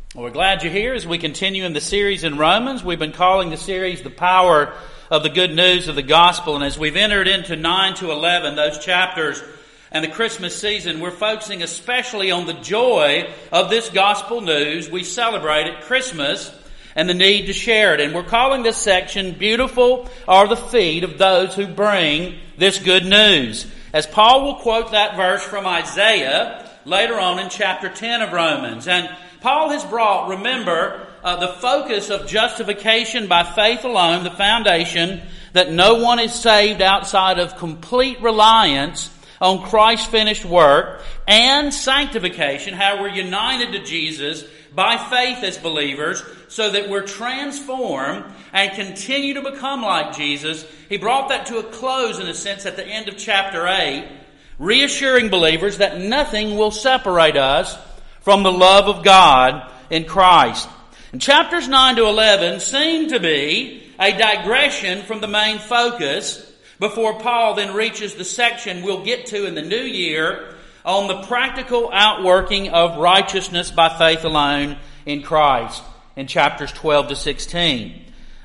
Well, we're glad you're here as we continue in the series in Romans. We've been calling the series The Power of the Good News of the Gospel. And as we've entered into 9 to 11, those chapters, and the Christmas season, we're focusing especially on the joy of this gospel news we celebrate at Christmas and the need to share it. And we're calling this section, Beautiful Are the Feet of Those Who Bring This Good News. As Paul will quote that verse from Isaiah later on in chapter 10 of Romans. And Paul has brought, remember, the focus of justification by faith alone, the foundation that no one is saved outside of complete reliance on Christ's finished work, and sanctification, how we're united to Jesus by faith as believers so that we're transformed and continue to become like Jesus. He brought that to a close in a sense at the end of chapter 8, reassuring believers that nothing will separate us from the love of God in Christ. And chapters 9 to 11 seem to be a digression from the main focus before Paul then reaches the section we'll get to in the new year on the practical outworking of righteousness by faith alone in Christ in chapters 12 to 16.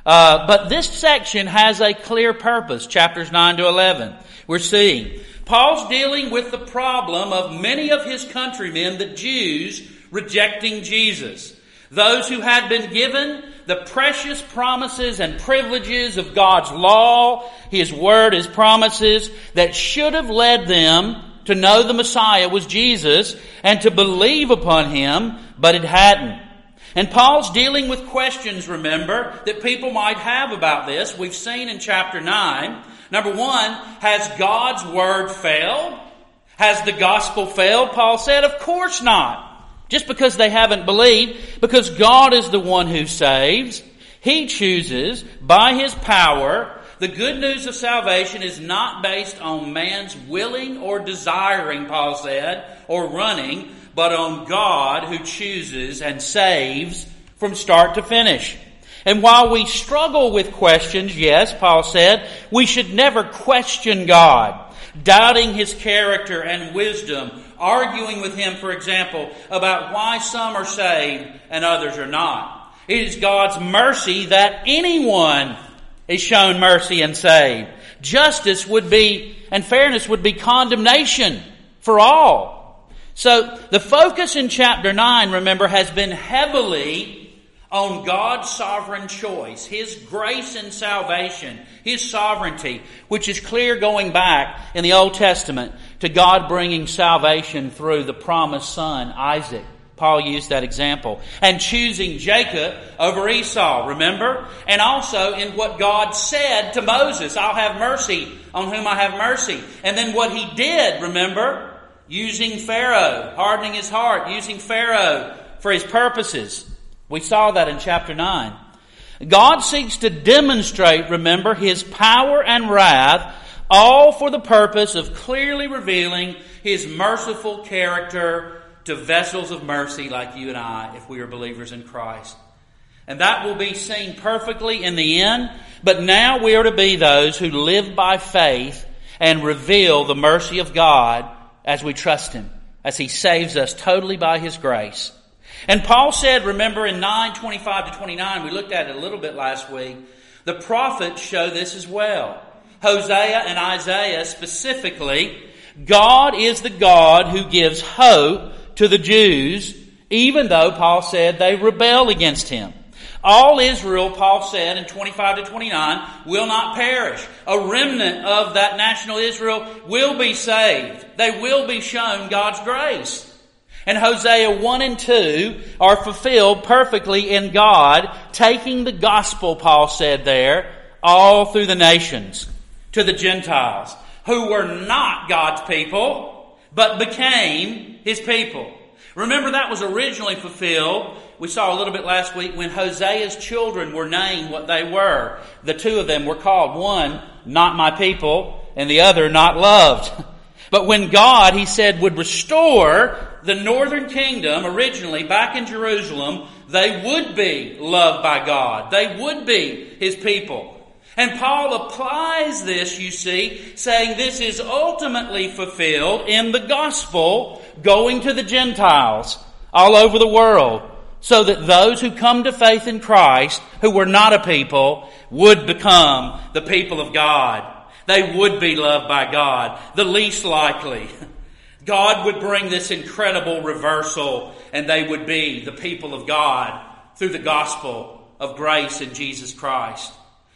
But this section has a clear purpose, chapters 9 to 11. We're seeing Paul's dealing with the problem of many of his countrymen, the Jews, rejecting Jesus. Those who had been given the precious promises and privileges of God's law, His Word, His promises, that should have led them to know the Messiah was Jesus and to believe upon Him, but it hadn't. And Paul's dealing with questions, remember, that people might have about this. We've seen in chapter 9. Number one, has God's Word failed? Has the gospel failed? Paul said, of course not. Just because they haven't believed, because God is the one who saves. He chooses by His power. The good news of salvation is not based on man's willing or desiring, Paul said, or running, but on God who chooses and saves from start to finish. And while we struggle with questions, yes, Paul said, we should never question God, doubting His character and wisdom, arguing with Him, for example, about why some are saved and others are not. It is God's mercy that anyone is shown mercy and saved. Justice would be, and fairness would be condemnation for all. So the focus in chapter 9, remember, has been heavily on God's sovereign choice, His grace and salvation, His sovereignty, which is clear going back in the Old Testament to God bringing salvation through the promised son, Isaac. Paul used that example. And choosing Jacob over Esau, remember? And also in what God said to Moses, I'll have mercy on whom I have mercy. And then what He did, remember? Using Pharaoh, hardening his heart, using Pharaoh for His purposes. We saw that in chapter 9. God seeks to demonstrate, remember, His power and wrath, all for the purpose of clearly revealing His merciful character to vessels of mercy like you and I, if we are believers in Christ. And that will be seen perfectly in the end, but now we are to be those who live by faith and reveal the mercy of God as we trust Him, as He saves us totally by His grace. And Paul said, remember in 9:25 to 29, we looked at it a little bit last week, the prophets show this as well. Hosea and Isaiah specifically, God is the God who gives hope to the Jews, even though Paul said they rebel against Him. All Israel, Paul said in 25 to 29, will not perish. A remnant of that national Israel will be saved. They will be shown God's grace. And Hosea 1 and 2 are fulfilled perfectly in God, taking the gospel, Paul said there, all through the nations, to the Gentiles, who were not God's people, but became His people. Remember, that was originally fulfilled. We saw a little bit last week when Hosea's children were named what they were. The two of them were called, one, not my people, and the other, not loved. But when God, He said, would restore the northern kingdom, originally back in Jerusalem, they would be loved by God. They would be His people. And Paul applies this, you see, saying this is ultimately fulfilled in the gospel going to the Gentiles all over the world so that those who come to faith in Christ, who were not a people, would become the people of God. They would be loved by God, the least likely. God would bring this incredible reversal, and they would be the people of God through the gospel of grace in Jesus Christ.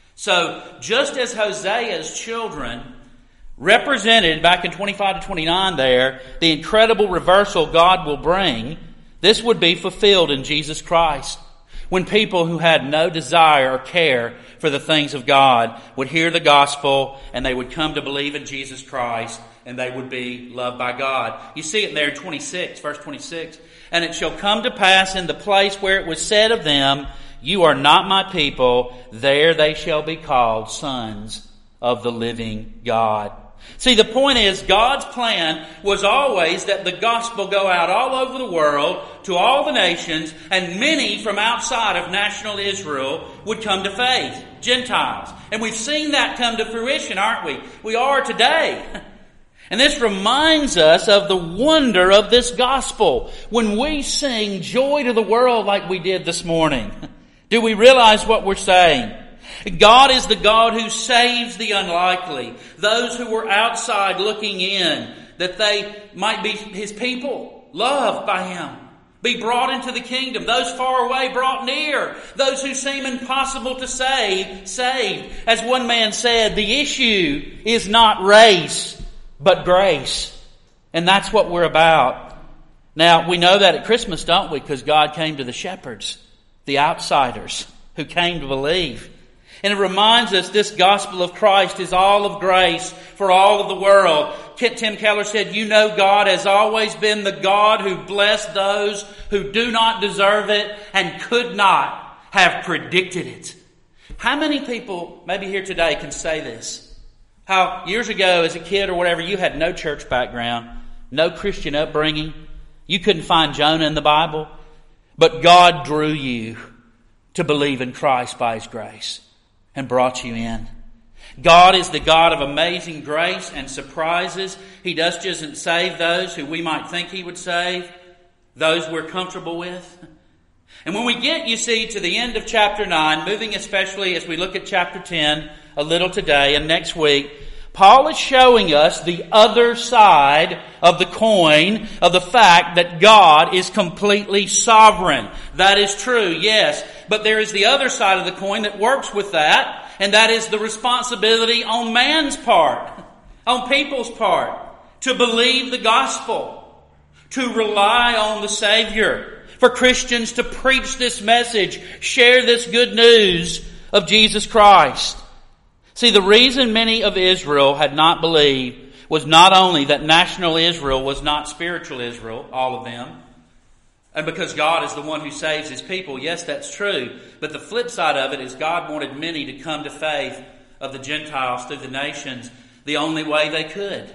So, just as Hosea's children represented back in 25 to 29 there, the incredible reversal God will bring, this would be fulfilled in Jesus Christ, when people who had no desire or care for the things of God would hear the gospel and they would come to believe in Jesus Christ and they would be loved by God. You see it there in 26, verse 26. And it shall come to pass in the place where it was said of them, you are not my people, there they shall be called sons of the living God. See, the point is, God's plan was always that the gospel go out all over the world to all the nations, and many from outside of national Israel would come to faith, Gentiles. And we've seen that come to fruition, aren't we? We are today. And this reminds us of the wonder of this gospel. When we sing joy to the world like we did this morning, do we realize what we're saying? God is the God who saves the unlikely, those who were outside looking in, that they might be His people, loved by Him, be brought into the kingdom, those far away brought near, those who seem impossible to save, saved. As one man said, the issue is not race, but grace. And that's what we're about. Now, we know that at Christmas, don't we? Because God came to the shepherds, the outsiders, who came to believe. And it reminds us this gospel of Christ is all of grace for all of the world. Tim Keller said, you know God has always been the God who blessed those who do not deserve it and could not have predicted it. How many people, maybe here today, can say this? How years ago as a kid or whatever, you had no church background, no Christian upbringing. You couldn't find Jonah in the Bible. But God drew you to believe in Christ by His grace and brought you in. God is the God of amazing grace and surprises. He just doesn't save those who we might think He would save, those we're comfortable with. And when we get, you see, to the end of chapter 9, moving especially as we look at chapter 10 a little today and next week, Paul is showing us the other side of the coin of the fact that God is completely sovereign. That is true, yes. But there is the other side of the coin that works with that, and that is the responsibility on man's part, on people's part, to believe the gospel, to rely on the Savior, for Christians to preach this message, share this good news of Jesus Christ. See, the reason many of Israel had not believed was not only that national Israel was not spiritual Israel, all of them, and because God is the one who saves His people. Yes, that's true. But the flip side of it is God wanted many to come to faith of the Gentiles through the nations the only way they could,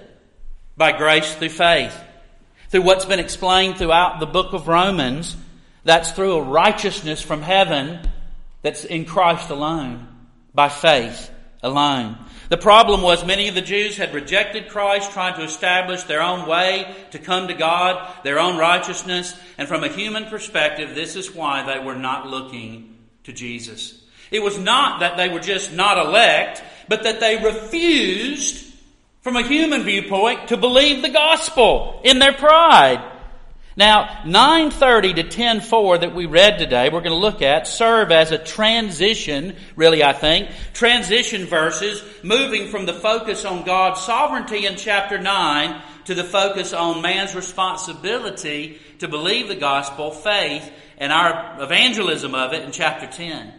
by grace through faith. Through what's been explained throughout the book of Romans, that's through a righteousness from heaven that's in Christ alone, by faith alone. The problem was many of the Jews had rejected Christ, trying to establish their own way to come to God, their own righteousness. And from a human perspective, this is why they were not looking to Jesus. It was not that they were just not elect, but that they refused, from a human viewpoint, to believe the gospel in their pride. Now, 9:30 to 10:4 that we read today, we're going to look at, serve as a transition, really I think, transition verses, moving from the focus on God's sovereignty in chapter 9 to the focus on man's responsibility to believe the gospel, faith, and our evangelism of it in chapter 10.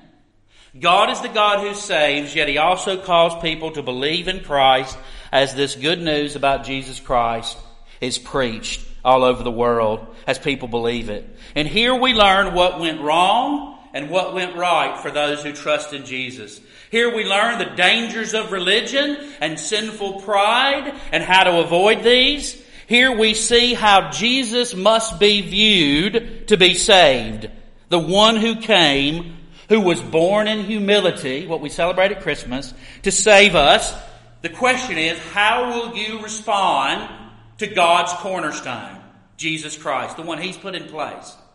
God is the God who saves, yet He also calls people to believe in Christ as this good news about Jesus Christ is preached all over the world as people believe it. And here we learn what went wrong and what went right for those who trust in Jesus. Here we learn the dangers of religion and sinful pride and how to avoid these. Here we see how Jesus must be viewed to be saved. The one who came, who was born in humility, what we celebrate at Christmas, to save us. The question is, how will you respond to God's cornerstone, Jesus Christ, the one He's put in place?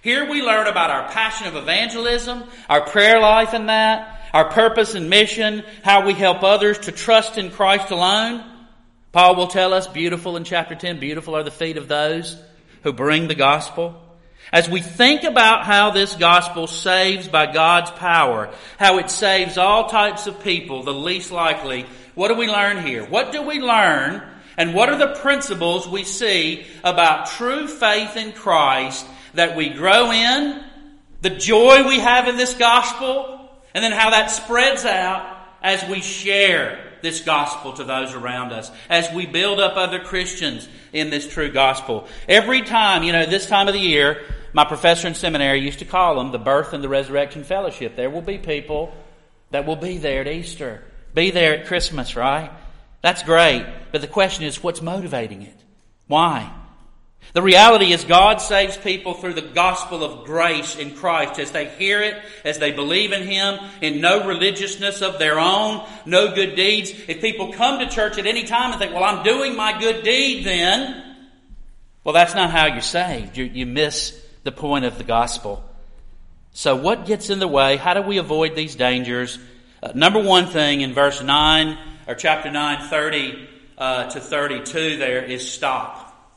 Here we learn about our passion of evangelism, our prayer life in that, our purpose and mission, how we help others to trust in Christ alone. Paul will tell us, beautiful in chapter 10, beautiful are the feet of those who bring the gospel. As we think about how this gospel saves by God's power, how it saves all types of people, the least likely, what do we learn here? What do we learn, and what are the principles we see about true faith in Christ that we grow in, the joy we have in this gospel, and then how that spreads out as we share this gospel to those around us, as we build up other Christians in this true gospel. Every time, this time of the year, my professor in seminary used to call them the Birth and the Resurrection Fellowship. There will be people that will be there at Easter, be there at Christmas, right? That's great. But the question is, what's motivating it? Why? The reality is God saves people through the gospel of grace in Christ as they hear it, as they believe in Him, in no religiousness of their own, no good deeds. If people come to church at any time and think, well, I'm doing my good deed then, well, that's not how you're saved. You miss the point of the gospel. So what gets in the way? How do we avoid these dangers? Number one thing in verse 9, or chapter 9, 30 to 32 there is stop.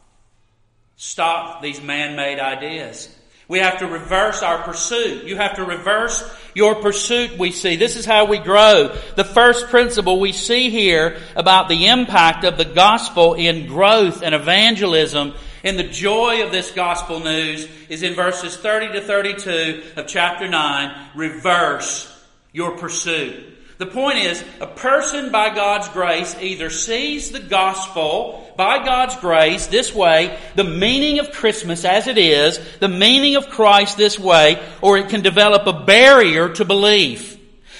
Stop these man-made ideas. We have to reverse our pursuit. You have to reverse your pursuit, we see. This is how we grow. The first principle we see here about the impact of the gospel in growth and evangelism, in the joy of this gospel news, is in verses 30 to 32 of chapter 9. Reverse your pursuit. The point is, a person by God's grace either sees the gospel by God's grace this way, the meaning of Christmas as it is, the meaning of Christ this way, or it can develop a barrier to belief,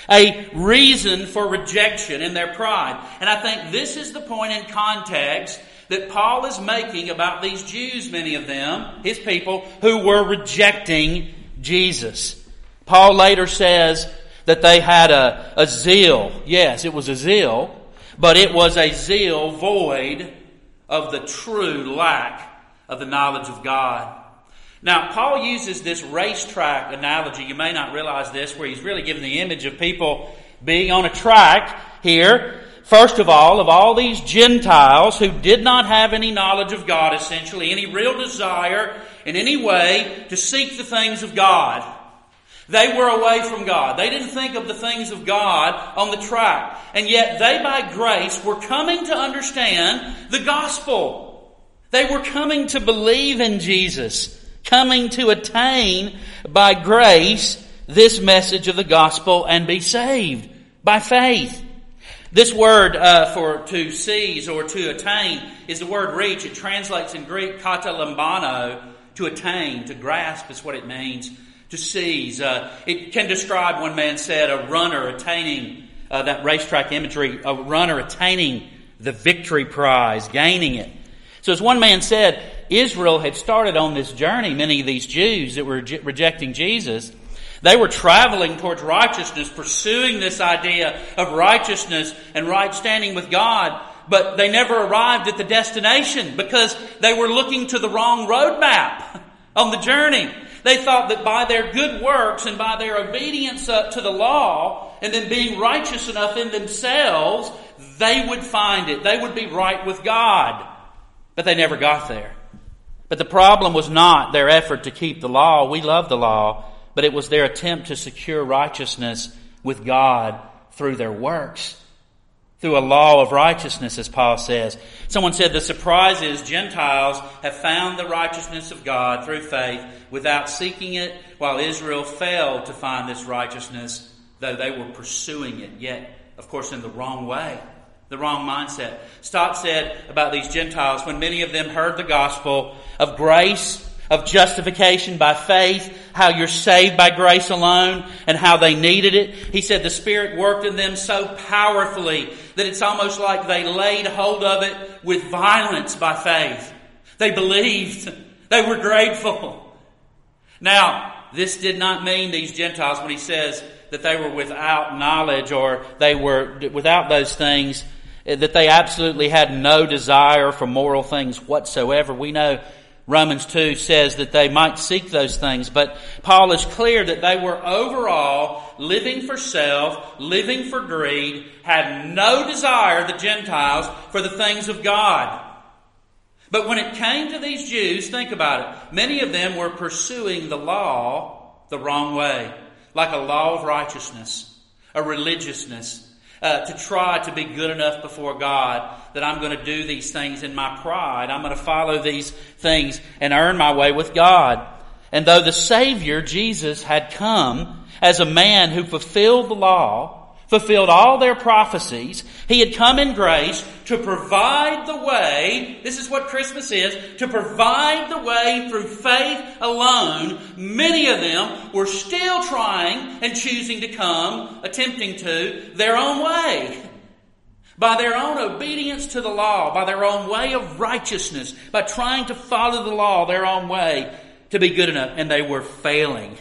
a reason for rejection in their pride. And I think this is the point in context that Paul is making about these Jews, many of them, his people, who were rejecting Jesus. Paul later says that they had a zeal. Yes, it was a zeal, but it was a zeal void of the true lack of the knowledge of God. Now, Paul uses this racetrack analogy. You may not realize this, where he's really giving the image of people being on a track here. First of all these Gentiles who did not have any knowledge of God, essentially, any real desire in any way to seek the things of God. They were away from God. They didn't think of the things of God on the track. And yet they, by grace, were coming to understand the gospel. They were coming to believe in Jesus, coming to attain, by grace, this message of the gospel and be saved by faith. This word for to seize or to attain is the word reach. It translates in Greek katalambano, to attain, to grasp is what it means. To seize. It can describe, one man said, a runner attaining, that racetrack imagery, a runner attaining the victory prize, gaining it. So as one man said, Israel had started on this journey, many of these Jews that were rejecting Jesus. They were traveling towards righteousness, pursuing this idea of righteousness and right standing with God, but they never arrived at the destination because they were looking to the wrong roadmap on the journey. They thought that by their good works and by their obedience to the law and then being righteous enough in themselves, they would find it. They would be right with God. But they never got there. But the problem was not their effort to keep the law. We love the law. But it was their attempt to secure righteousness with God through their works. Through a law of righteousness, as Paul says. Someone said the surprise is Gentiles have found the righteousness of God through faith without seeking it, while Israel failed to find this righteousness, though they were pursuing it, yet, of course, in the wrong way, the wrong mindset. Stott said about these Gentiles, when many of them heard the gospel of grace, of justification by faith, how you're saved by grace alone, and how they needed it. He said the Spirit worked in them so powerfully that it's almost like they laid hold of it with violence by faith. They believed. They were grateful. Now, this did not mean these Gentiles, when he says that they were without knowledge or they were without those things, that they absolutely had no desire for moral things whatsoever. We know Romans 2 says that they might seek those things, but Paul is clear that they were overall living for self, living for greed, had no desire, the Gentiles, for the things of God. But when it came to these Jews, think about it, many of them were pursuing the law the wrong way, like a law of righteousness, a religiousness, to try to be good enough before God, that I'm going to do these things in my pride. I'm going to follow these things and earn my way with God. And though the Savior, Jesus, had come as a man who fulfilled the law, fulfilled all their prophecies, He had come in grace to provide the way. This is what Christmas is, to provide the way through faith alone. Many of them were still trying and choosing to come, attempting to, their own way. By their own obedience to the law, by their own way of righteousness, by trying to follow the law their own way to be good enough. And they were failing.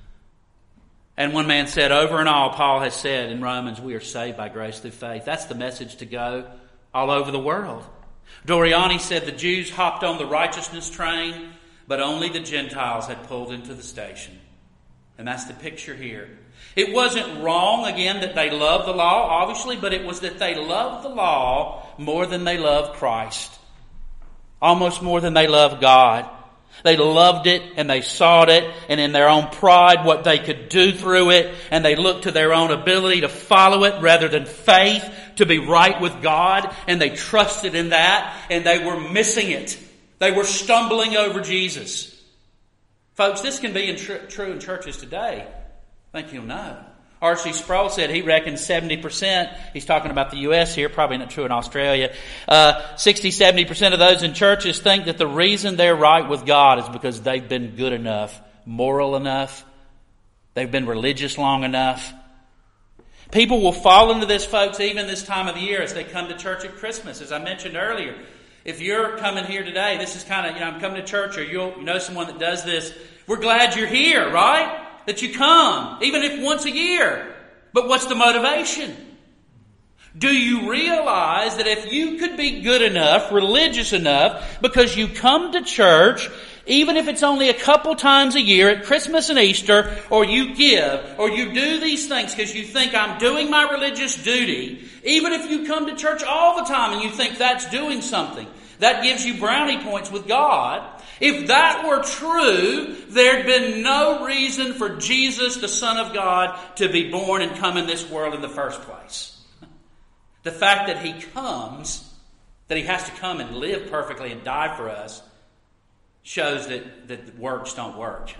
And one man said, over and all, Paul has said in Romans, we are saved by grace through faith. That's the message to go all over the world. Doriani said the Jews hopped on the righteousness train, but only the Gentiles had pulled into the station. And that's the picture here. It wasn't wrong, again, that they loved the law, obviously, but it was that they loved the law more than they loved Christ. Almost more than they loved God. They loved it and they sought it, and in their own pride what they could do through it, and they looked to their own ability to follow it rather than faith to be right with God, and they trusted in that, and they were missing it. They were stumbling over Jesus. Folks, this can be true in churches today. I think you'll know. R.C. Sproul said he reckons 70%, he's talking about the U.S. here, probably not true in Australia, 60-70% of those in churches think that the reason they're right with God is because they've been good enough, moral enough, they've been religious long enough. People will fall into this, folks, even this time of the year as they come to church at Christmas, as I mentioned earlier. If you're coming here today, this is kind of, I'm coming to church, or you know someone that does this, we're glad you're here, right? That you come, even if once a year. But what's the motivation? Do you realize that if you could be good enough, religious enough, because you come to church, even if it's only a couple times a year at Christmas and Easter, or you give, or you do these things because you think I'm doing my religious duty, even if you come to church all the time and you think that's doing something, that gives you brownie points with God. If that were true, there'd been no reason for Jesus, the Son of God, to be born and come in this world in the first place. The fact that He comes, that He has to come and live perfectly and die for us, shows that works don't work.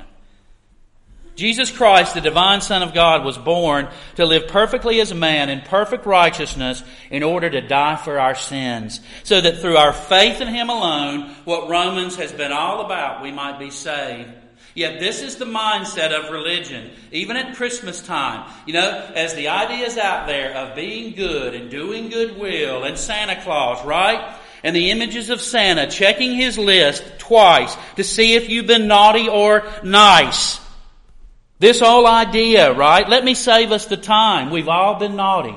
Jesus Christ, the divine Son of God, was born to live perfectly as a man in perfect righteousness in order to die for our sins, so that through our faith in Him alone, what Romans has been all about, we might be saved. Yet this is the mindset of religion, even at Christmas time. You know, as the ideas out there of being good and doing goodwill and Santa Claus, right? And the images of Santa checking his list twice to see if you've been naughty or nice. This whole idea, right? Let me save us the time. We've all been naughty.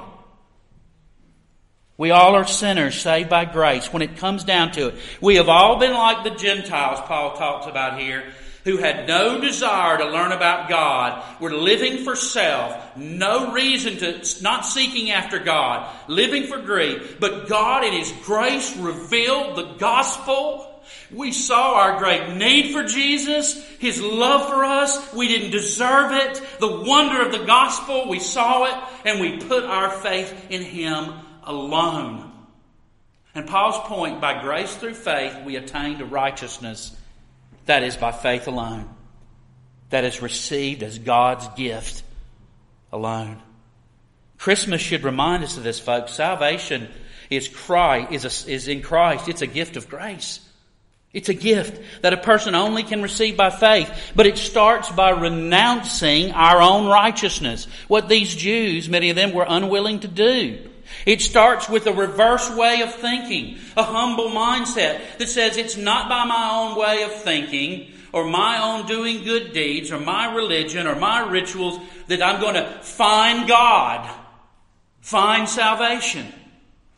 We all are sinners saved by grace when it comes down to it. We have all been like the Gentiles Paul talks about here, who had no desire to learn about God, were living for self, no reason to, not seeking after God, living for greed. But God in His grace revealed the gospel. We saw our great need for Jesus, His love for us. We didn't deserve it. The wonder of the gospel, we saw it, and we put our faith in Him alone. And Paul's point, by grace through faith, we attain to righteousness. That is by faith alone. That is received as God's gift alone. Christmas should remind us of this, folks. Salvation is in Christ. It's a gift of grace. It's a gift that a person only can receive by faith. But it starts by renouncing our own righteousness. What these Jews, many of them, were unwilling to do. It starts with a reverse way of thinking, a humble mindset that says it's not by my own way of thinking or my own doing good deeds or my religion or my rituals that I'm going to find God, find salvation.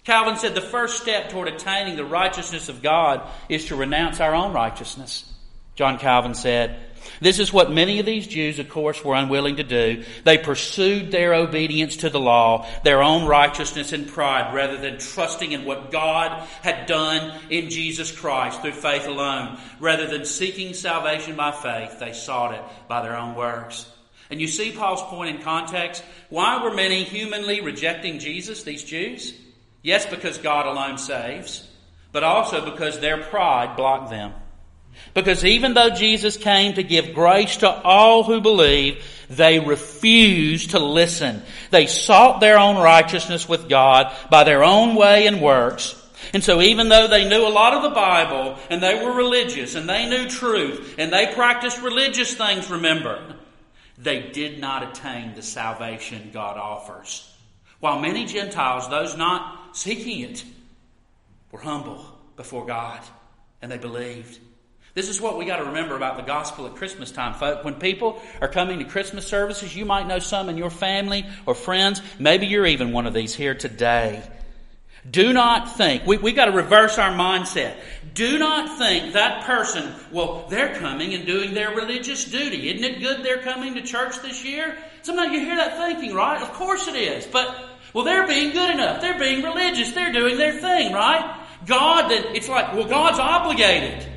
Calvin said the first step toward attaining the righteousness of God is to renounce our own righteousness. John Calvin said, this is what many of these Jews, of course, were unwilling to do. They pursued their obedience to the law, their own righteousness and pride, rather than trusting in what God had done in Jesus Christ through faith alone. Rather than seeking salvation by faith, they sought it by their own works. And you see Paul's point in context. Why were many humanly rejecting Jesus, these Jews? Yes, because God alone saves, but also because their pride blocked them. Because even though Jesus came to give grace to all who believe, they refused to listen. They sought their own righteousness with God by their own way and works. And so even though they knew a lot of the Bible, and they were religious, and they knew truth, and they practiced religious things, remember, they did not attain the salvation God offers. While many Gentiles, those not seeking it, were humble before God, and they believed. This is what we got to remember about the gospel at Christmas time, folks. When people are coming to Christmas services, you might know some in your family or friends. Maybe you're even one of these here today. Do not think, we got to reverse our mindset. Do not think that person, well, they're coming and doing their religious duty. Isn't it good they're coming to church this year? Sometimes you hear that thinking, right? Of course it is. But, well, they're being good enough. They're being religious. They're doing their thing, right? God, it's like, well, God's obligated.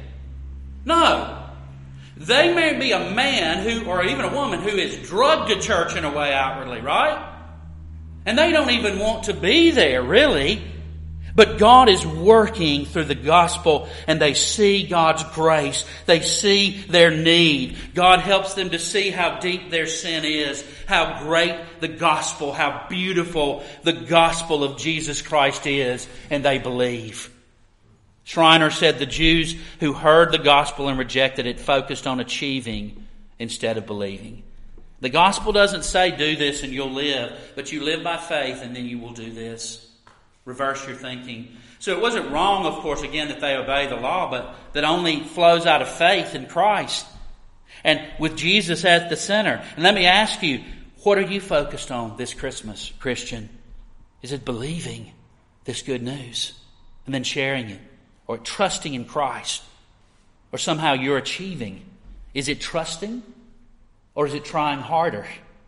No. They may be a man who, or even a woman who is drugged to church in a way outwardly, right? And they don't even want to be there, really. But God is working through the gospel, and they see God's grace. They see their need. God helps them to see how deep their sin is, how great the gospel, how beautiful the gospel of Jesus Christ is, and they believe. Schreiner said the Jews who heard the gospel and rejected it focused on achieving instead of believing. The gospel doesn't say do this and you'll live, but you live by faith and then you will do this. Reverse your thinking. So it wasn't wrong, of course, again, that they obey the law, but that only flows out of faith in Christ and with Jesus at the center. And let me ask you, what are you focused on this Christmas, Christian? Is it believing this good news and then sharing it? Or trusting in Christ? Or somehow you're achieving? Is it trusting? Or is it trying harder?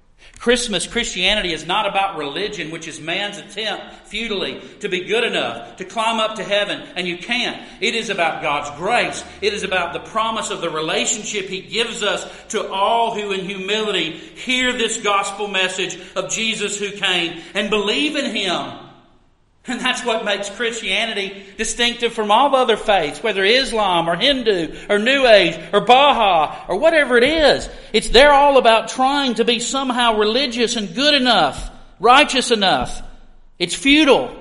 Christianity is not about religion, which is man's attempt, futilely, to be good enough, to climb up to heaven, and you can't. It is about God's grace. It is about the promise of the relationship He gives us to all who in humility hear this gospel message of Jesus who came and believe in Him. And that's what makes Christianity distinctive from all other faiths, whether Islam or Hindu or New Age or Baha'i or whatever it is. They're all about trying to be somehow religious and good enough, righteous enough. It's futile.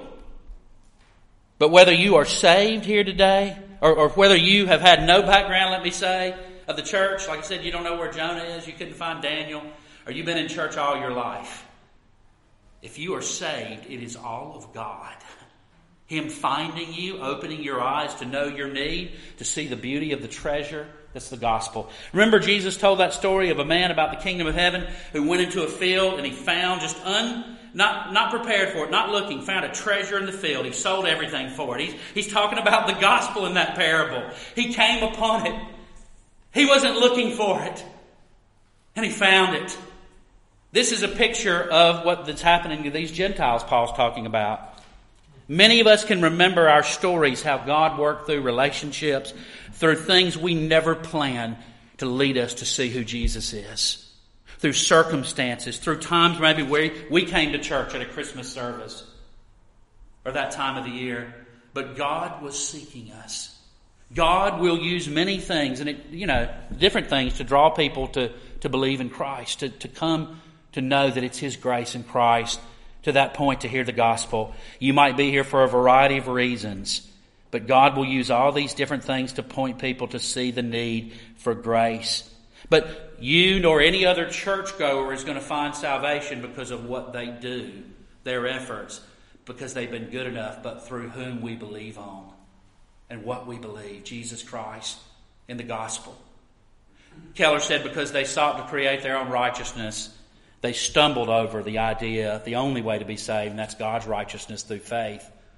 But whether you are saved here today or whether you have had no background, let me say, of the church, like I said, you don't know where Jonah is, you couldn't find Daniel, or you've been in church all your life. If you are saved, it is all of God. Him finding you, opening your eyes to know your need, to see the beauty of the treasure. That's the gospel. Remember Jesus told that story of a man about the kingdom of heaven who went into a field and he found just not prepared for it, not looking, found a treasure in the field. He sold everything for it. He's talking about the gospel in that parable. He came upon it. He wasn't looking for it. And he found it. This is a picture of what's happening to these Gentiles Paul's talking about. Many of us can remember our stories, how God worked through relationships, through things we never planned to lead us to see who Jesus is. Through circumstances, through times maybe where we came to church at a Christmas service or that time of the year. But God was seeking us. God will use many things and different things to draw people to believe in Christ, to come to know that it's His grace in Christ, to that point to hear the gospel. You might be here for a variety of reasons, but God will use all these different things to point people to see the need for grace. But you nor any other churchgoer is going to find salvation because of what they do, their efforts, because they've been good enough, but through whom we believe on and what we believe, Jesus Christ in the gospel. Keller said because they sought to create their own righteousness, they stumbled over the idea, the only way to be saved, and that's God's righteousness through faith.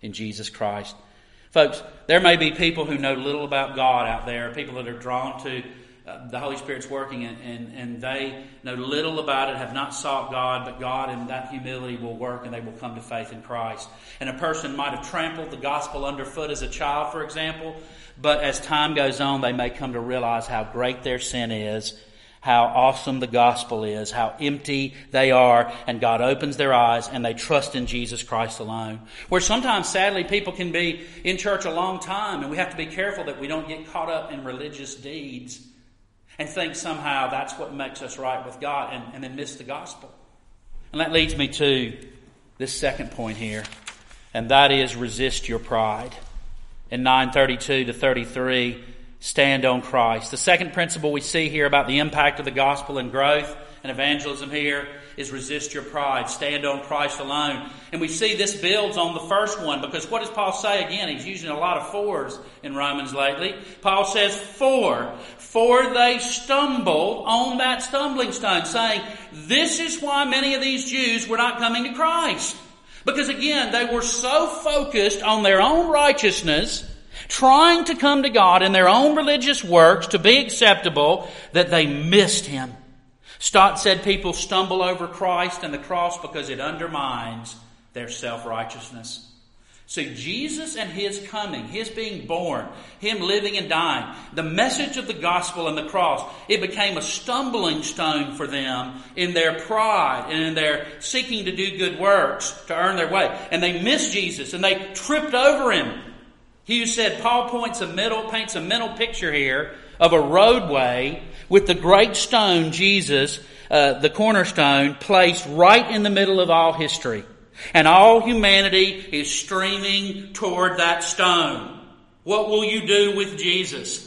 in Jesus Christ. Folks, there may be people who know little about God out there, people that are drawn to the Holy Spirit's working and they know little about it, have not sought God, but God in that humility will work and they will come to faith in Christ. And a person might have trampled the gospel underfoot as a child, for example, but as time goes on, they may come to realize how great their sin is, how awesome the gospel is, how empty they are, and God opens their eyes and they trust in Jesus Christ alone. Where sometimes, sadly, people can be in church a long time, and we have to be careful that we don't get caught up in religious deeds and think somehow that's what makes us right with God and then miss the gospel. And that leads me to this second point here, and that is resist your pride. In 9:32 to 33, stand on Christ. The second principle we see here about the impact of the gospel and growth and evangelism here is resist your pride. Stand on Christ alone. And we see this builds on the first one, because what does Paul say again? He's using a lot of fors in Romans lately. Paul says, for they stumbled on that stumbling stone, saying, this is why many of these Jews were not coming to Christ. Because again, they were so focused on their own righteousness, trying to come to God in their own religious works to be acceptable, that they missed Him. Stott said people stumble over Christ and the cross because it undermines their self-righteousness. See, Jesus and His coming, His being born, Him living and dying, the message of the gospel and the cross, it became a stumbling stone for them in their pride and in their seeking to do good works to earn their way. And they missed Jesus and they tripped over Him. Hughes said Paul paints a mental picture here of a roadway with the great stone, Jesus, the cornerstone, placed right in the middle of all history. And all humanity is streaming toward that stone. What will you do with Jesus?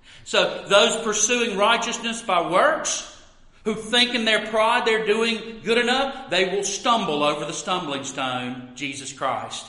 So those pursuing righteousness by works, who think in their pride they're doing good enough, they will stumble over the stumbling stone, Jesus Christ.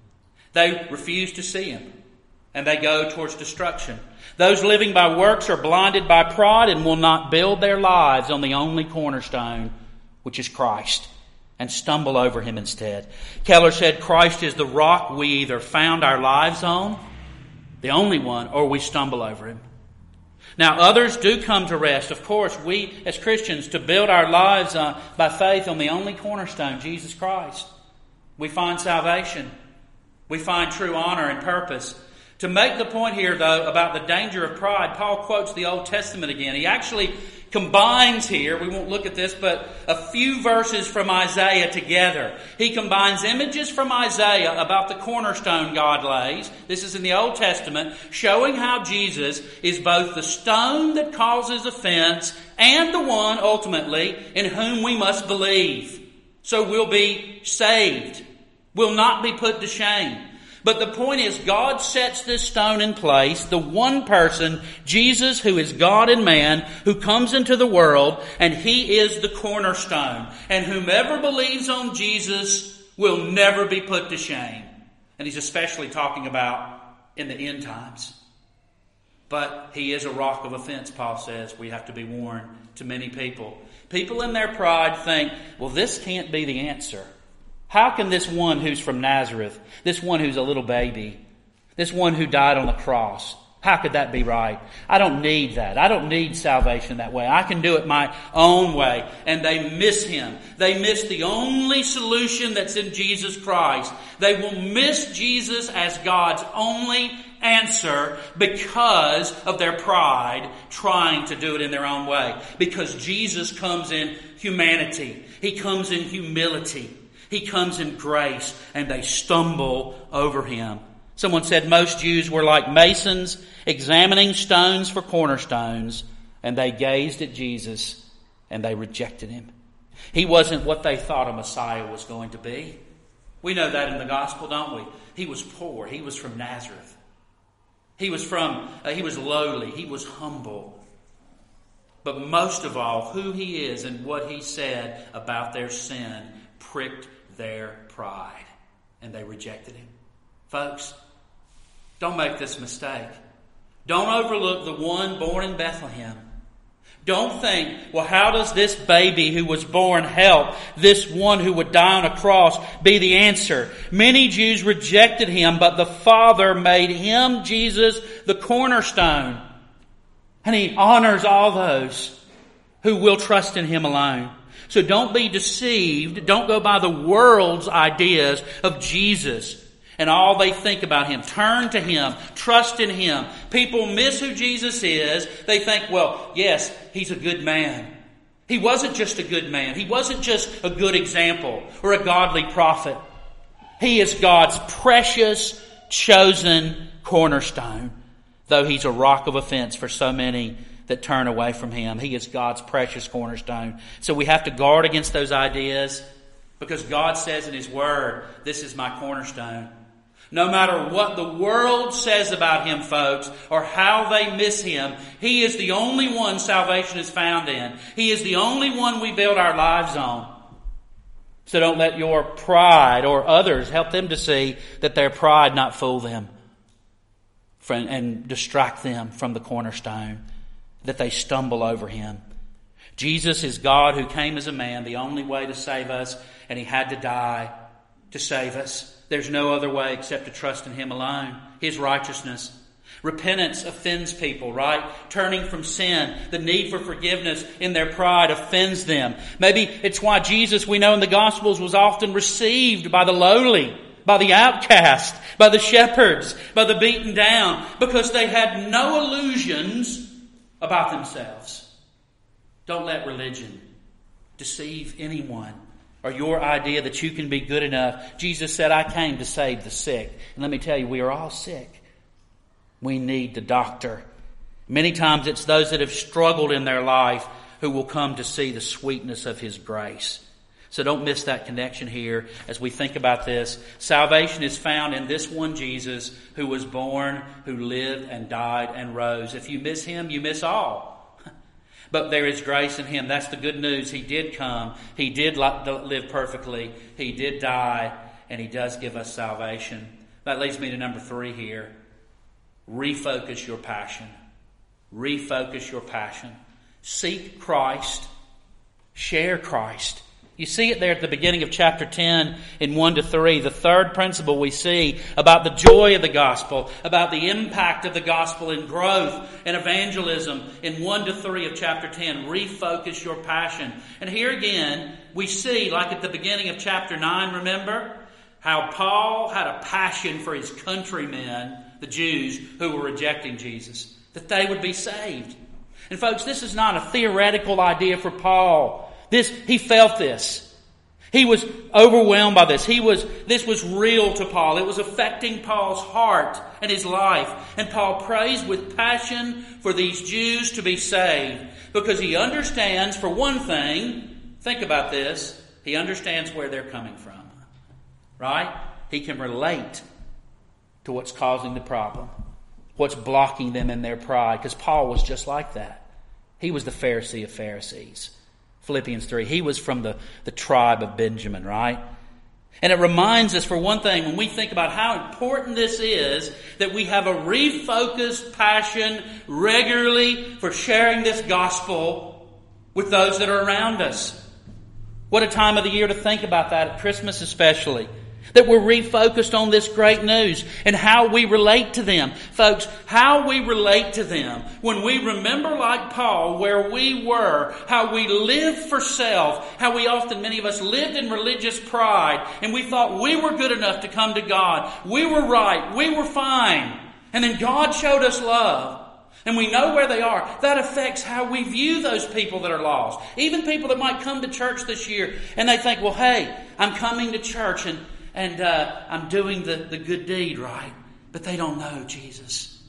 They refuse to see Him, and they go towards destruction. Those living by works are blinded by pride and will not build their lives on the only cornerstone, which is Christ, and stumble over Him instead. Keller said Christ is the rock we either found our lives on, the only one, or we stumble over Him. Now, others do come to rest. Of course, we as Christians, to build our lives by faith on the only cornerstone, Jesus Christ, we find salvation. We find true honor and purpose. To make the point here, though, about the danger of pride, Paul quotes the Old Testament again. He actually combines here, we won't look at this, but a few verses from Isaiah together. He combines images from Isaiah about the cornerstone God lays. This is in the Old Testament, showing how Jesus is both the stone that causes offense and the one, ultimately, in whom we must believe. So we'll be saved. Will not be put to shame. But the point is, God sets this stone in place, the one person, Jesus, who is God and man, who comes into the world, and He is the cornerstone. And whomever believes on Jesus will never be put to shame. And He's especially talking about in the end times. But He is a rock of offense, Paul says. We have to be warned to many people. People in their pride think, well, this can't be the answer. How can this one who's from Nazareth, this one who's a little baby, this one who died on the cross, how could that be right? I don't need that. I don't need salvation that way. I can do it my own way. And they miss Him. They miss the only solution that's in Jesus Christ. They will miss Jesus as God's only answer because of their pride, trying to do it in their own way. Because Jesus comes in humanity. He comes in humility. He comes in grace, and they stumble over Him. Someone said most Jews were like masons examining stones for cornerstones, and they gazed at Jesus and they rejected Him. He wasn't what they thought a Messiah was going to be. We know that in the gospel, don't we? He was poor. He was from Nazareth. He was lowly. He was humble. But most of all, who He is and what He said about their sin pricked their pride, and they rejected Him. Folks, don't make this mistake. Don't overlook the one born in Bethlehem. Don't think, well, how does this baby who was born help this one who would die on a cross be the answer? Many Jews rejected him, but the Father made him, Jesus, the cornerstone. And he honors all those who will trust in him alone. So don't be deceived. Don't go by the world's ideas of Jesus and all they think about him. Turn to him. Trust in him. People miss who Jesus is. They think, well, yes, he's a good man. He wasn't just a good man. He wasn't just a good example or a godly prophet. He is God's precious, chosen cornerstone. Though he's a rock of offense for so many that turn away from him. He is God's precious cornerstone. So we have to guard against those ideas because God says in his word, this is my cornerstone. No matter what the world says about him, folks, or how they miss him, he is the only one salvation is found in. He is the only one we build our lives on. So don't let your pride or others help them to see that their pride not fool them and distract them from the cornerstone, that they stumble over him. Jesus is God who came as a man, the only way to save us, and he had to die to save us. There's no other way except to trust in him alone, his righteousness. Repentance offends people, right? Turning from sin, the need for forgiveness in their pride offends them. Maybe it's why Jesus, we know in the Gospels, was often received by the lowly, by the outcast, by the shepherds, by the beaten down, because they had no illusions about themselves. Don't let religion deceive anyone or your idea that you can be good enough. Jesus said, I came to save the sick. And let me tell you, we are all sick. We need the doctor. Many times it's those that have struggled in their life who will come to see the sweetness of his grace. So don't miss that connection here as we think about this. Salvation is found in this one Jesus who was born, who lived and died and rose. If you miss him, you miss all. But there is grace in him. That's the good news. He did come. He did live perfectly. He did die. And he does give us salvation. That leads me to number 3 here. Refocus your passion. Refocus your passion. Seek Christ. Share Christ. You see it there at the beginning of chapter 10 in 1-3. The third principle we see about the joy of the gospel, about the impact of the gospel in growth and evangelism in 1-3 of chapter 10. Refocus your passion. And here again, we see, like at the beginning of chapter 9, remember, how Paul had a passion for his countrymen, the Jews, who were rejecting Jesus, that they would be saved. And folks, this is not a theoretical idea for Paul. He felt this. He was overwhelmed by this. This was real to Paul. It was affecting Paul's heart and his life. And Paul prays with passion for these Jews to be saved because he understands, for one thing, think about this, he understands where they're coming from. Right? He can relate to what's causing the problem, what's blocking them in their pride, because Paul was just like that. He was the Pharisee of Pharisees. Philippians 3. He was from the tribe of Benjamin, right? And it reminds us, for one thing, when we think about how important this is, that we have a refocused passion regularly for sharing this gospel with those that are around us. What a time of the year to think about that, at Christmas especially. That we're refocused on this great news and how we relate to them. Folks, how we relate to them. When we remember, like Paul, where we were, how we lived for self, how we often, many of us, lived in religious pride, and we thought we were good enough to come to God. We were right. We were fine. And then God showed us love. And we know where they are. That affects how we view those people that are lost. Even people that might come to church this year and they think, well, hey, I'm coming to church and I'm doing the good deed, right? But they don't know Jesus.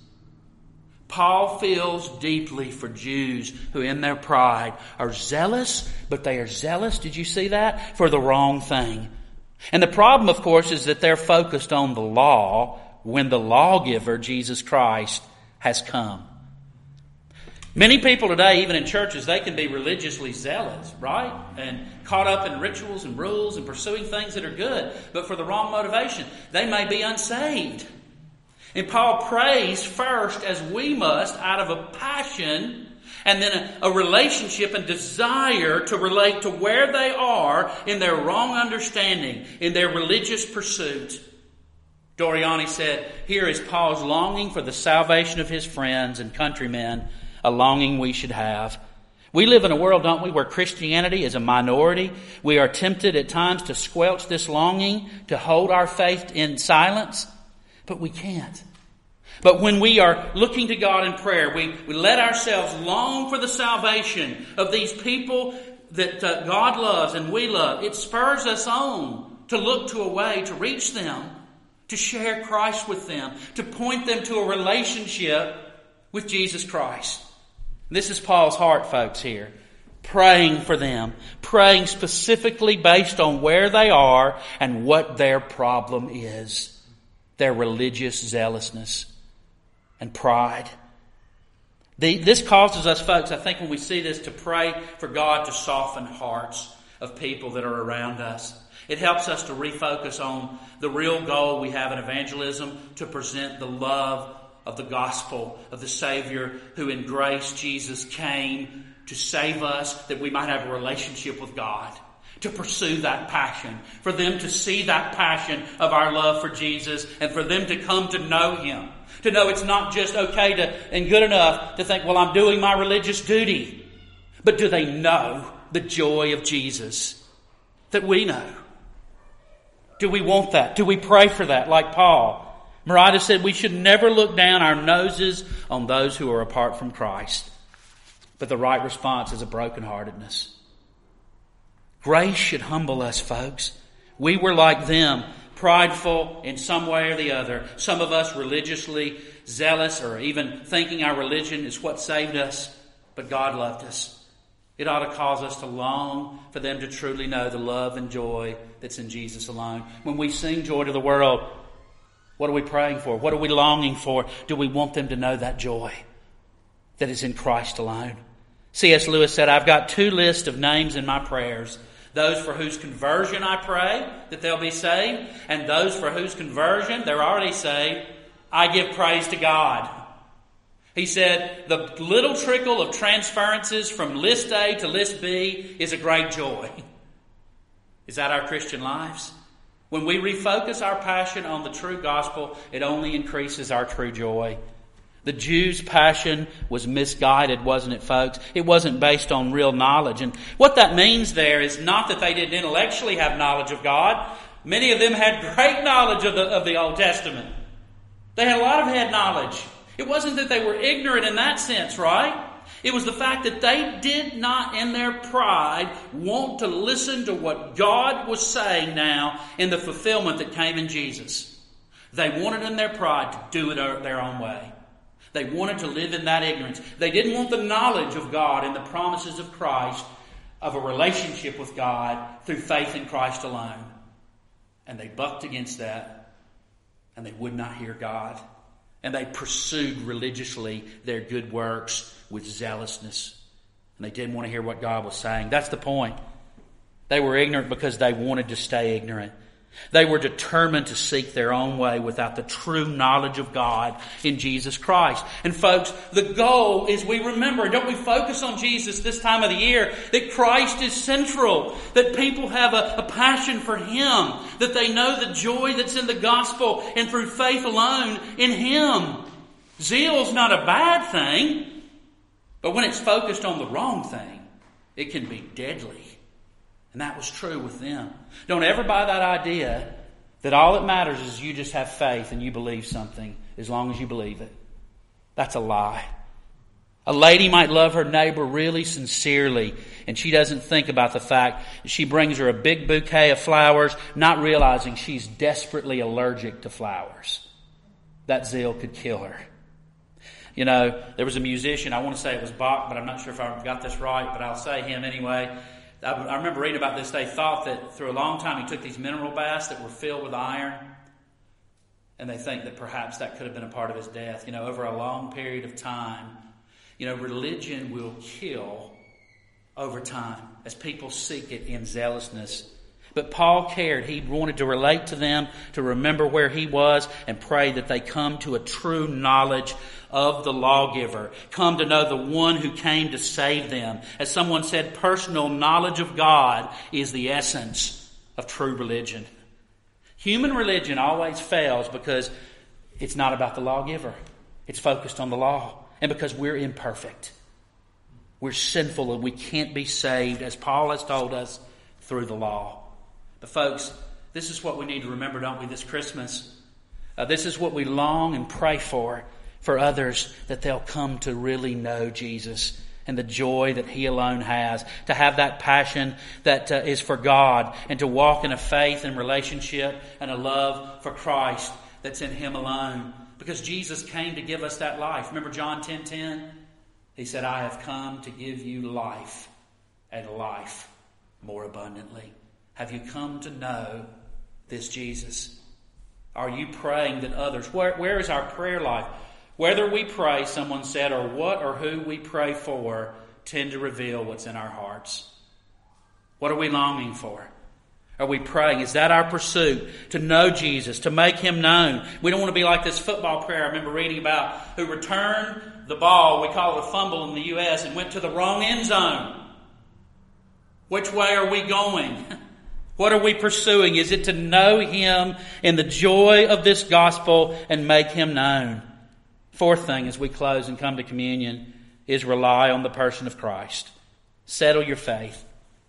Paul feels deeply for Jews who in their pride are zealous, but they are zealous, did you see that? For the wrong thing. And the problem, of course, is that they're focused on the law when the lawgiver, Jesus Christ, has come. Many people today, even in churches, they can be religiously zealous, right? And caught up in rituals and rules and pursuing things that are good, but for the wrong motivation. They may be unsaved. And Paul prays first, as we must, out of a passion And then a relationship and desire to relate to where they are in their wrong understanding, in their religious pursuit. Doriani said, here is Paul's longing for the salvation of his friends and countrymen, a longing we should have. We live in a world, don't we, where Christianity is a minority. We are tempted at times to squelch this longing, to hold our faith in silence, but we can't. But when we are looking to God in prayer, we let ourselves long for the salvation of these people that God loves and we love. It spurs us on to look to a way to reach them, to share Christ with them, to point them to a relationship with Jesus Christ. This is Paul's heart, folks, here. Praying for them. Praying specifically based on where they are and what their problem is. Their religious zealousness and pride. This causes us, folks, I think when we see this, to pray for God to soften hearts of people that are around us. It helps us to refocus on the real goal we have in evangelism, to present the love of the gospel of the Savior who in grace, Jesus, came to save us that we might have a relationship with God. To pursue that passion, for them to see that passion of our love for Jesus, and for them to come to know Him. To know it's not just okay and good enough to think, well, I'm doing my religious duty. But do they know the joy of Jesus that we know? Do we want that? Do we pray for that like Paul? Merida said we should never look down our noses on those who are apart from Christ. But the right response is a brokenheartedness. Grace should humble us, folks. We were like them, prideful in some way or the other. Some of us religiously zealous, or even thinking our religion is what saved us. But God loved us. It ought to cause us to long for them to truly know the love and joy that's in Jesus alone. When we sing Joy to the World, what are we praying for? What are we longing for? Do we want them to know that joy that is in Christ alone? C.S. Lewis said, I've got two lists of names in my prayers. Those for whose conversion I pray that they'll be saved, and those for whose conversion they're already saved, I give praise to God. He said, the little trickle of transferences from list A to list B is a great joy. Is that our Christian lives? When we refocus our passion on the true gospel, it only increases our true joy. The Jews' passion was misguided, wasn't it, folks? It wasn't based on real knowledge. And what that means there is not that they didn't intellectually have knowledge of God. Many of them had great knowledge of the Old Testament. They had a lot of head knowledge. It wasn't that they were ignorant in that sense, right? It was the fact that they did not, in their pride, want to listen to what God was saying now in the fulfillment that came in Jesus. They wanted in their pride to do it their own way. They wanted to live in that ignorance. They didn't want the knowledge of God and the promises of Christ, of a relationship with God through faith in Christ alone. And they bucked against that, and they would not hear God. And they pursued religiously their good works with zealousness. And they didn't want to hear what God was saying. That's the point. They were ignorant because they wanted to stay ignorant. They were determined to seek their own way without the true knowledge of God in Jesus Christ. And folks, the goal is we remember, don't we focus on Jesus this time of the year, that Christ is central, that people have a passion for Him, that they know the joy that's in the gospel and through faith alone in Him. Zeal's not a bad thing, but when it's focused on the wrong thing, it can be deadly. And that was true with them. Don't ever buy that idea that all that matters is you just have faith and you believe something as long as you believe it. That's a lie. A lady might love her neighbor really sincerely, and she doesn't think about the fact that she brings her a big bouquet of flowers, not realizing she's desperately allergic to flowers. That zeal could kill her. You know, there was a musician, I want to say it was Bach, but I'm not sure if I got this right, but I'll say him anyway. I remember reading about this. They thought that through a long time he took these mineral baths that were filled with iron. And they think that perhaps that could have been a part of his death. You know, over a long period of time, you know, religion will kill over time as people seek it in zealousness. But Paul cared. He wanted to relate to them, to remember where he was, and pray that they come to a true knowledge of the lawgiver. Come to know the one who came to save them. As someone said, personal knowledge of God is the essence of true religion. Human religion always fails because it's not about the lawgiver. It's focused on the law. And because we're imperfect. We're sinful and we can't be saved, as Paul has told us, through the law. But folks, this is what we need to remember, don't we, this Christmas? This is what we long and pray for others, that they'll come to really know Jesus and the joy that He alone has, to have that passion that is for God, and to walk in a faith and relationship and a love for Christ that's in Him alone. Because Jesus came to give us that life. Remember John 10:10? He said, I have come to give you life, and life more abundantly. Have you come to know this Jesus? Are you praying that others... Where is our prayer life? Whether we pray, someone said, or what or who we pray for tend to reveal what's in our hearts. What are we longing for? Are we praying? Is that our pursuit? To know Jesus, to make Him known. We don't want to be like this football player I remember reading about, who returned the ball, we call it a fumble in the U.S., and went to the wrong end zone. Which way are we going? What are we pursuing? Is it to know Him in the joy of this gospel and make Him known? Fourth thing, as we close and come to communion, is rely on the person of Christ. Settle your faith.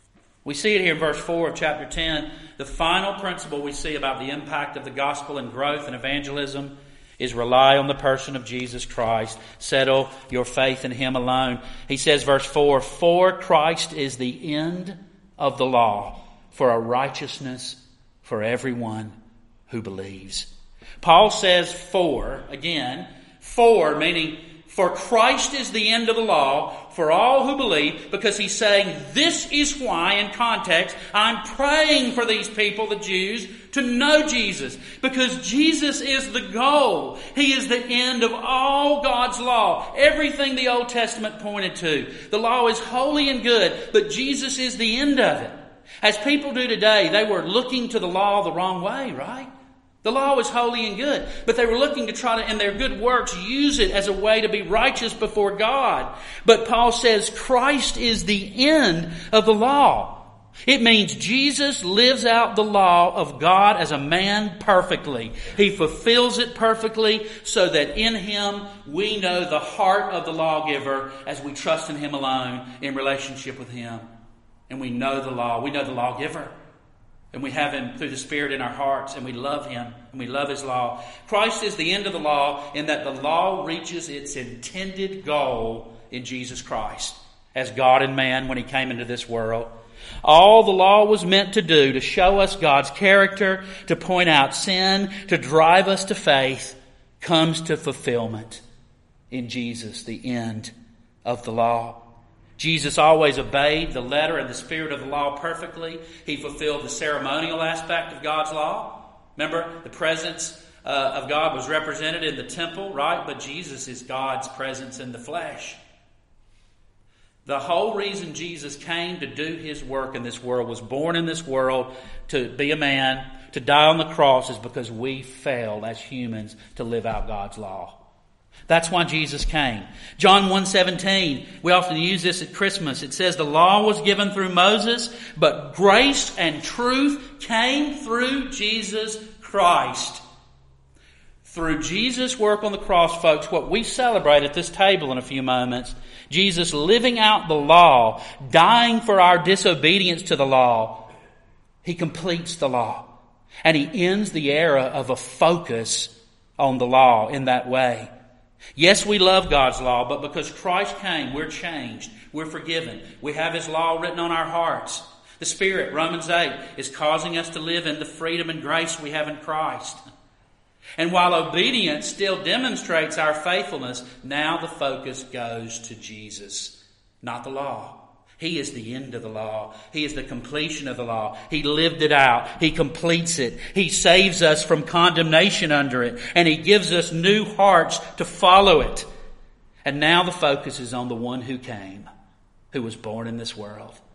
We see it here in verse 4 of chapter 10. The final principle we see about the impact of the gospel and growth and evangelism is rely on the person of Jesus Christ. Settle your faith in Him alone. He says, verse 4, for Christ is the end of the law, for a righteousness for everyone who believes. Paul says for, again, for, meaning for Christ is the end of the law for all who believe, because he's saying this is why, in context, I'm praying for these people, the Jews, to know Jesus. Because Jesus is the goal. He is the end of all God's law. Everything the Old Testament pointed to. The law is holy and good, but Jesus is the end of it. As people do today, they were looking to the law the wrong way, right? The law is holy and good, but they were looking to try to, in their good works, use it as a way to be righteous before God. But Paul says Christ is the end of the law. It means Jesus lives out the law of God as a man perfectly. He fulfills it perfectly so that in Him we know the heart of the lawgiver as we trust in Him alone in relationship with Him. And we know the law. We know the lawgiver. And we have Him through the Spirit in our hearts, and we love Him, and we love His law. Christ is the end of the law in that the law reaches its intended goal in Jesus Christ as God and man when He came into this world. All the law was meant to do to show us God's character, to point out sin, to drive us to faith, comes to fulfillment in Jesus, the end of the law. Jesus always obeyed the letter and the spirit of the law perfectly. He fulfilled the ceremonial aspect of God's law. Remember, the presence of God was represented in the temple, right? But Jesus is God's presence in the flesh. The whole reason Jesus came to do His work in this world, was born in this world to be a man, to die on the cross, is because we failed as humans to live out God's law. That's why Jesus came. John 1:17, we often use this at Christmas. It says the law was given through Moses, but grace and truth came through Jesus Christ. Through Jesus' work on the cross, folks, what we celebrate at this table in a few moments, Jesus living out the law, dying for our disobedience to the law, He completes the law. And He ends the era of a focus on the law in that way. Yes, we love God's law, but because Christ came, we're changed. We're forgiven. We have His law written on our hearts. The Spirit, Romans 8, is causing us to live in the freedom and grace we have in Christ. And while obedience still demonstrates our faithfulness, now the focus goes to Jesus, not the law. He is the end of the law. He is the completion of the law. He lived it out. He completes it. He saves us from condemnation under it. And He gives us new hearts to follow it. And now the focus is on the one who came, who was born in this world.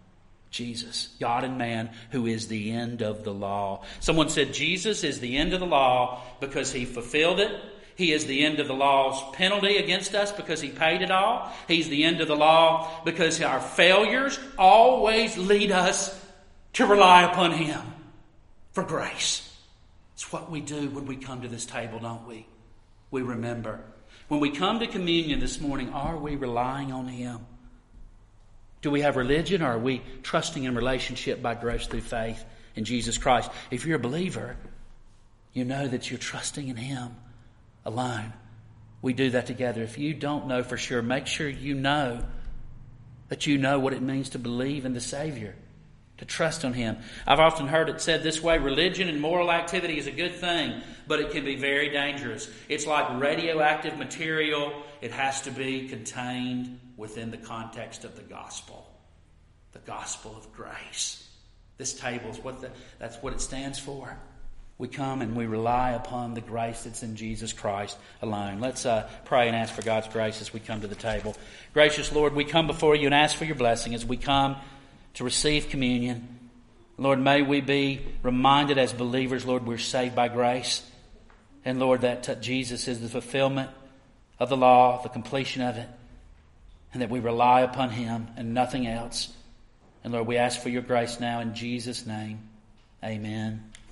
Jesus, God and man, who is the end of the law. Someone said Jesus is the end of the law because He fulfilled it. He is the end of the law's penalty against us because He paid it all. He's the end of the law because our failures always lead us to rely upon Him for grace. It's what we do when we come to this table, don't we? We remember. When we come to communion this morning, are we relying on Him? Do we have religion, or are we trusting in relationship by grace through faith in Jesus Christ? If you're a believer, you know that you're trusting in Him alone. We do that together. If you don't know for sure, make sure you know that you know what it means to believe in the Savior, to trust on Him. I've often heard it said this way: religion and moral activity is a good thing, but it can be very dangerous. It's like radioactive material. It has to be contained within the context of the gospel of grace. This table is that's what it stands for. We come and we rely upon the grace that's in Jesus Christ alone. Let's pray and ask for God's grace as we come to the table. Gracious Lord, we come before You and ask for Your blessing as we come to receive communion. Lord, may we be reminded as believers, Lord, we're saved by grace. And Lord, that Jesus is the fulfillment of the law, the completion of it, and that we rely upon Him and nothing else. And Lord, we ask for Your grace now in Jesus' name. Amen.